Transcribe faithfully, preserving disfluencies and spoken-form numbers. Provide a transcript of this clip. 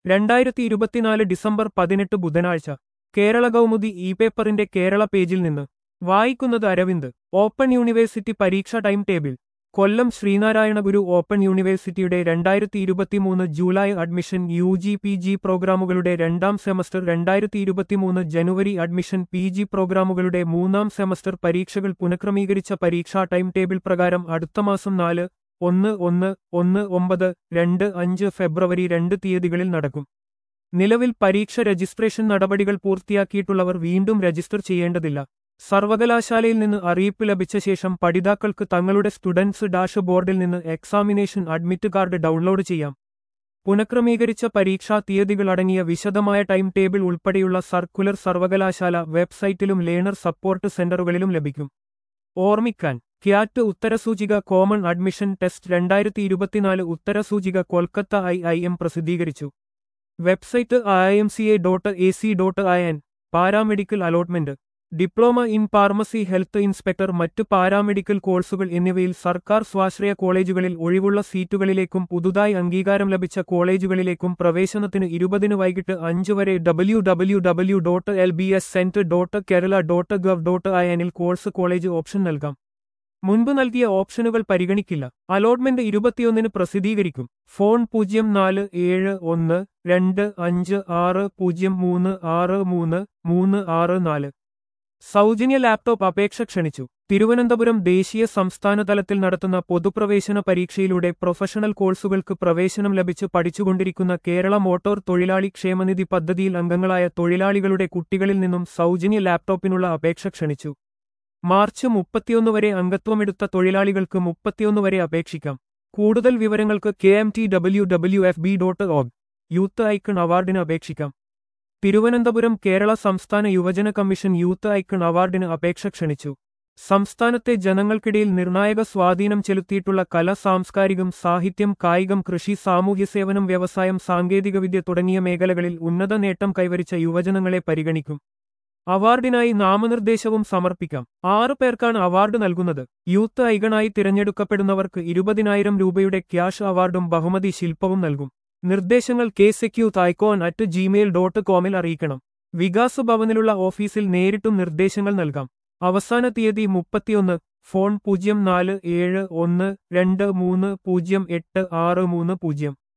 രണ്ടായിരത്തി ഇരുപത്തിനാല് ഡിസംബർ പതിനെട്ട് ബുധനാഴ്ച കേരള കൗമുദി ഇ പേപ്പറിന്റെ കേരള പേജിൽ നിന്ന് വായിക്കുന്നത് അരവിന്ദ്. ഓപ്പൺ യൂണിവേഴ്സിറ്റി പരീക്ഷാ time table. Kollam Sreenarayana Guru open യൂണിവേഴ്സിറ്റിയുടെ രണ്ടായിരത്തി ഇരുപത്തിമൂന്ന് July admission U G P G പ്രോഗ്രാമുകളുടെ രണ്ടാം സെമസ്റ്റർ രണ്ടായിരത്തി ഇരുപത്തിമൂന്ന് ജനുവരി അഡ്മിഷൻ പി ജി പ്രോഗ്രാമുകളുടെ മൂന്നാം സെമസ്റ്റർ പരീക്ഷകൾ പുനഃക്രമീകരിച്ച പരീക്ഷാ ടൈം ടേബിൾ പ്രകാരം അടുത്ത മാസം നാല്, ഒന്ന് ഒന്ന്, ഒന്ന് ഒമ്പത്, രണ്ട് അഞ്ച് ഫെബ്രുവരി രണ്ട് തീയതികളിൽ നടക്കും. നിലവിൽ പരീക്ഷ രജിസ്ട്രേഷൻ നടപടികൾ പൂർത്തിയാക്കിയിട്ടുള്ളവർ വീണ്ടും രജിസ്റ്റർ ചെയ്യേണ്ടതില്ല. സർവകലാശാലയിൽ നിന്ന് അറിയിപ്പ് ലഭിച്ച ശേഷം പഠിതാക്കൾക്ക് തങ്ങളുടെ സ്റ്റുഡൻസ് ഡാഷ് ബോർഡിൽ നിന്ന് എക്സാമിനേഷൻ അഡ്മിറ്റ് കാർഡ് ഡൗൺലോഡ് ചെയ്യാം. പുനഃക്രമീകരിച്ച പരീക്ഷാ തീയതികൾ അടങ്ങിയ വിശദമായ ടൈം ടേബിൾ ഉൾപ്പെടെയുള്ള സർക്കുലർ സർവകലാശാല വെബ്സൈറ്റിലും ലേണർ സപ്പോർട്ട് സെന്ററുകളിലും ലഭിക്കും. ഓർമ്മിക്കാൻ, ക്യാറ്റ് ഉത്തരസൂചിക കോമൺ അഡ്മിഷൻ ടെസ്റ്റ് രണ്ടായിരത്തി ഇരുപത്തിനാല് ഉത്തരസൂചിക കൊൽക്കത്ത ഐ ഐ എം പ്രസിദ്ധീകരിച്ചു. Website I M C A dot A C dot I N. Paramedical allotment, diploma in pharmacy, health inspector, മറ്റ് പാരാമെഡിക്കൽ കോഴ്സുകൾ എന്നിവയിൽ സർക്കാർ സ്വാശ്രയ കോളേജുകളിൽ ഒഴിവുള്ള സീറ്റുകളിലേക്കും പുതുതായി അംഗീകാരം ലഭിച്ച കോളേജുകളിലേക്കും പ്രവേശനത്തിന് ഇരുപതിന് വൈകിട്ട് അഞ്ച് വരെ W W W dot L B S cent dot Kerala dot gov dot I എനിൽ കോഴ്സ് കോളേജ് ഓപ്ഷൻ നൽകാം. മുൻപ് നൽകിയ ഓപ്ഷനുകൾ പരിഗണിക്കില്ല. അലോട്ട്മെന്റ് ഇരുപത്തിയൊന്നിന് പ്രസിദ്ധീകരിക്കും. ഫോൺ പൂജ്യം നാല് ഏഴ് ഒന്ന് രണ്ട് അഞ്ച് ആറ് പൂജ്യം മൂന്ന് ആറ് മൂന്ന് മൂന്ന് ആറ് നാല്. സൗജന്യ ലാപ്ടോപ്പ് അപേക്ഷ ക്ഷണിച്ചു. തിരുവനന്തപുരം ദേശീയ സംസ്ഥാന തലത്തിൽ നടത്തുന്ന പൊതുപ്രവേശന പരീക്ഷയിലൂടെ പ്രൊഫഷണൽ കോഴ്സുകൾക്ക് പ്രവേശനം ലഭിച്ച് പഠിച്ചുകൊണ്ടിരിക്കുന്ന കേരള മോട്ടോർ തൊഴിലാളി ക്ഷേമനിധി പദ്ധതിയിൽ അംഗങ്ങളായ തൊഴിലാളികളുടെ കുട്ടികളിൽ നിന്നും സൗജന്യ ലാപ്ടോപ്പിനുള്ള അപേക്ഷ ക്ഷണിച്ചു. മാർച്ച് മുപ്പത്തിയൊന്ന് വരെ അംഗത്വമെടുത്ത തൊഴിലാളികൾക്ക് മുപ്പത്തിയൊന്ന് വരെ അപേക്ഷിക്കാം. കൂടുതൽ വിവരങ്ങൾക്ക് K M T W W F B dot org. Youth icon അവാർഡിന് അപേക്ഷിക്കാം. തിരുവനന്തപുരം കേരള സംസ്ഥാന യുവജന കമ്മീഷൻ യൂത്ത് ഐക്കൺ അവാർഡിന് അപേക്ഷ ക്ഷണിച്ചു. സംസ്ഥാനത്തെ ജനങ്ങൾക്കിടയിൽ നിർണായക സ്വാധീനം ചെലുത്തിയിട്ടുള്ള കല, സാംസ്കാരികം, സാഹിത്യം, കായികം, കൃഷി, സാമൂഹ്യസേവനം, വ്യവസായം, സാങ്കേതികവിദ്യ തുടങ്ങിയ മേഖലകളിൽ ഉന്നത നേട്ടം കൈവരിച്ച യുവജനങ്ങളെ പരിഗണിക്കും. അവാർഡിനായി നാമനിർദ്ദേശവും സമർപ്പിക്കാം. ആറു പേർക്കാണ് അവാർഡ് നൽകുന്നത്. യൂത്ത് ഐക്കണായി തിരഞ്ഞെടുക്കപ്പെടുന്നവർക്ക് ഇരുപതിനായിരം രൂപയുടെ ക്യാഷ് അവാർഡും ബഹുമതി ശില്പവും നൽകും. നിർദ്ദേശങ്ങൾ K S youth icon at Gmail dot കോമിൽ അറിയിക്കണം. വികാസ് ഭവനിലുള്ള ഓഫീസിൽ നേരിട്ടും നിർദ്ദേശങ്ങൾ നൽകാം. അവസാന തീയതി മുപ്പത്തിയൊന്ന്. ഫോൺ പൂജ്യം നാല് ഏഴ് ഒന്ന് രണ്ട് മൂന്ന് പൂജ്യം എട്ട് ആറ് മൂന്ന് പൂജ്യം.